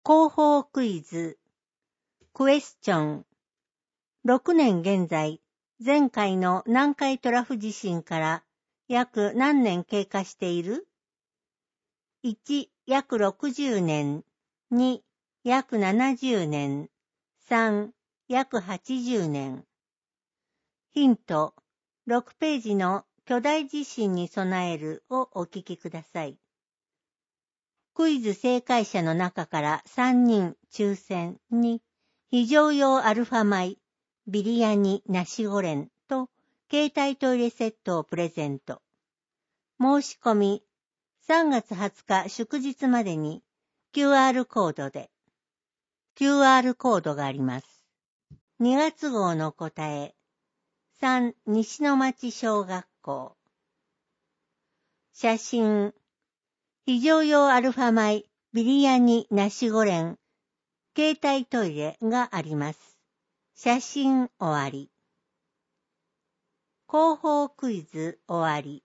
広報クイズ。クエスチョン。6年現在、前回の南海トラフ地震から約何年経過している？ 1、約60年。2、約70年。3、約80年。ヒント、6ページの巨大地震に備えるをお聞きください。クイズ正解者の中から3人抽選に非常用アルファ米、ビリヤニナシゴレンと携帯トイレセットをプレゼント。申し込み3月20日祝日までに QR コードで。QR コードがあります。2月号の答え。3西の町小学校。写真。非常用アルファ米、ビリヤニナシゴレン、携帯トイレがあります。写真終わり。広報クイズ終わり。